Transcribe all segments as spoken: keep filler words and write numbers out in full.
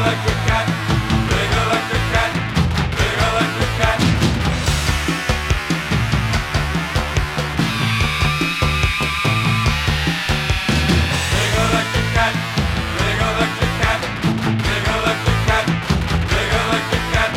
electric cat, big electric cat, big electric cat. Big electric cat, big electric cat, big electric cat, big electric cat.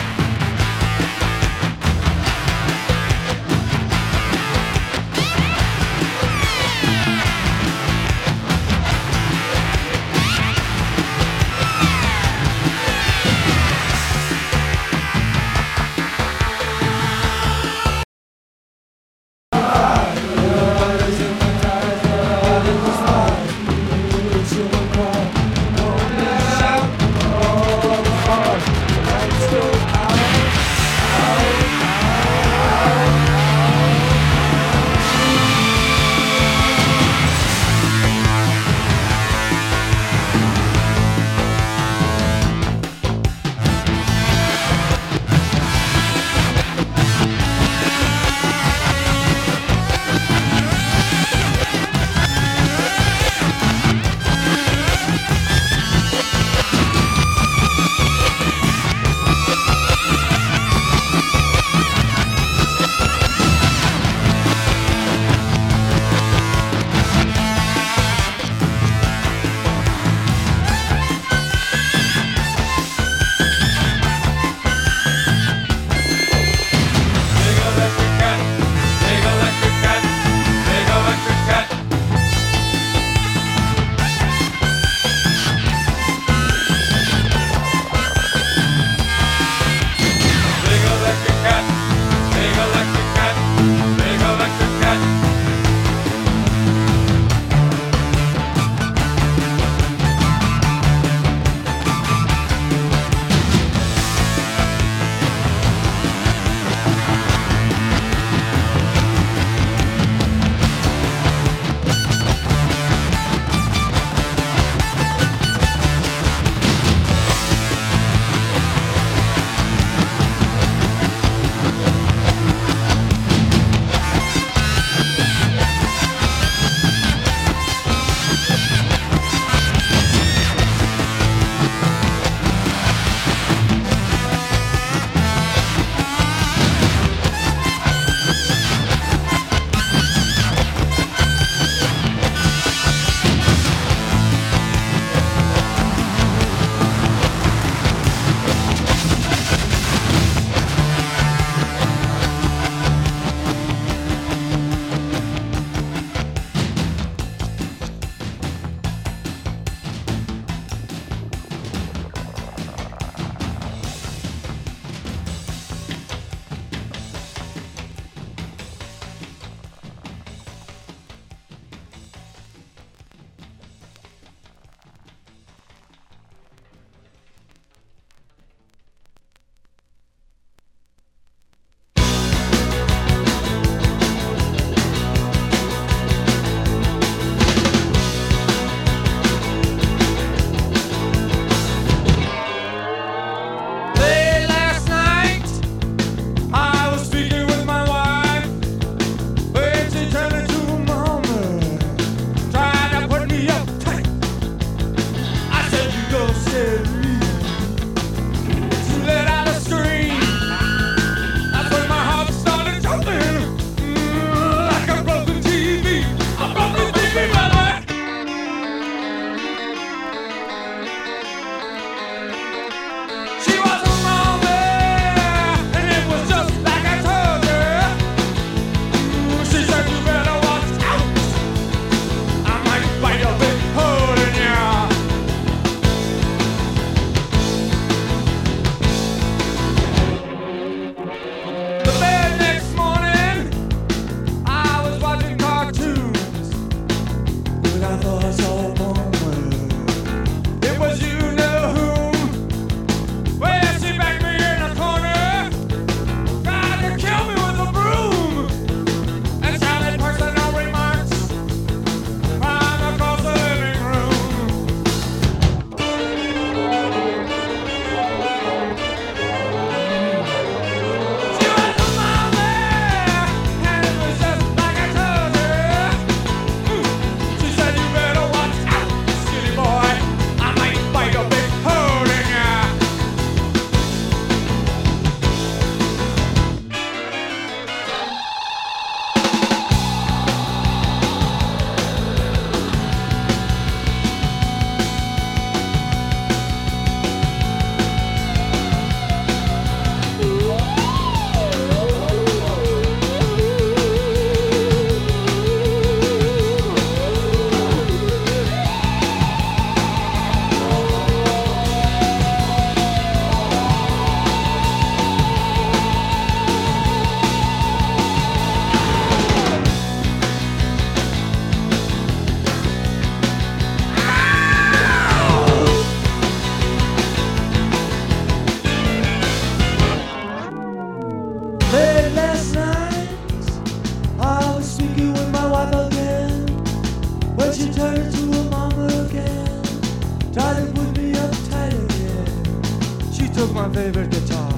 took my favorite guitar.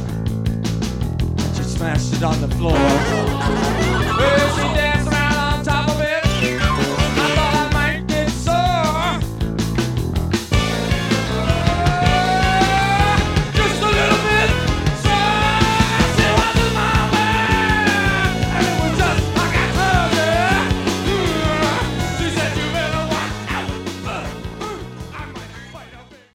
She smashed it on the floor. Well, she danced around on top of it. I thought I might get sore. Just a little bit sore. She wasn't my man, and it was just like I told her. She said you better watch out. I might fight a bit.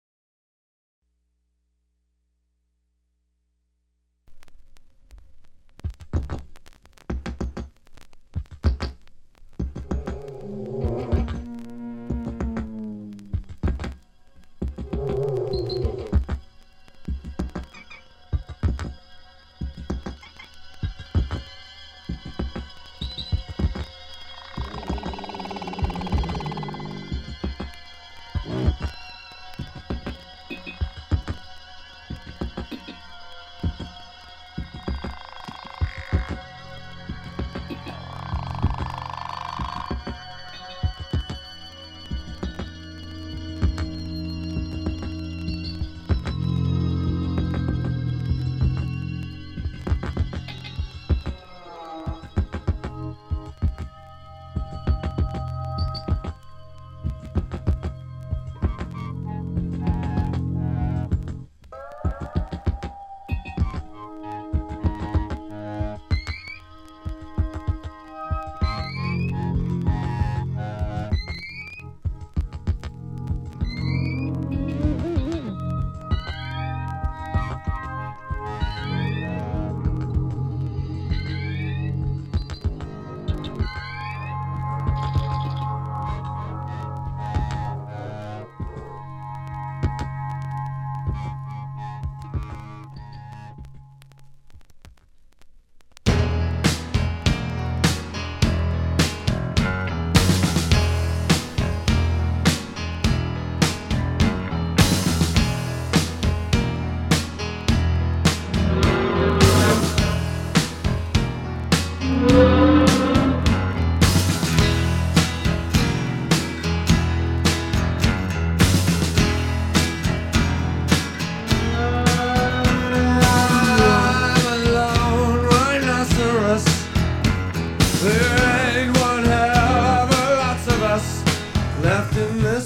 Left in this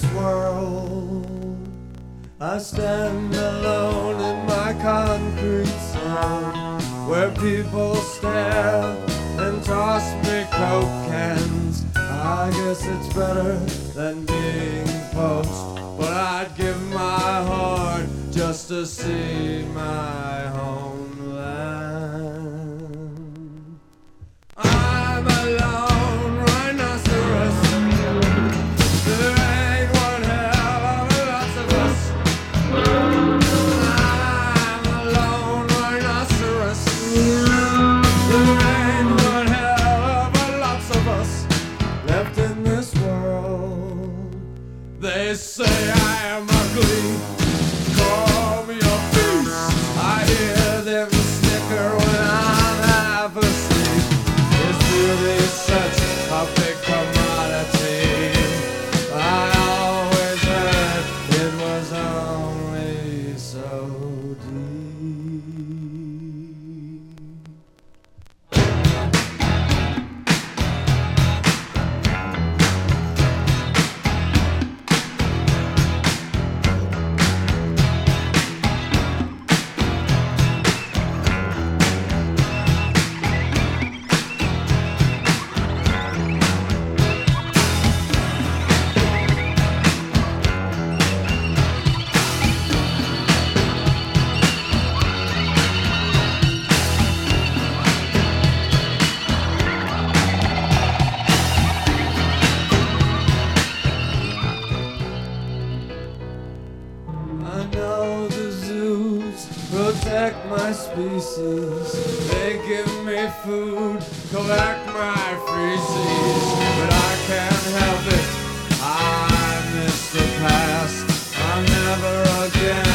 world, I stand alone in my concrete zone, where people stare and toss me coke cans. I guess it's better than being poached, but I'd give my heart just to see my homeland. I'm alone, rhinoceros. There ain't one hell of a lot of us. I'm alone, rhinoceros. There ain't one hell of a lot of us left in this world. They say I am ugly, call me a beast. I hear them snicker when I'm half asleep. Is beauty such a big commodity? I always heard it was only so deep. I know the zoos protect my species. They give me food, collect my feces, but I can't help it. I miss the past. I'm never again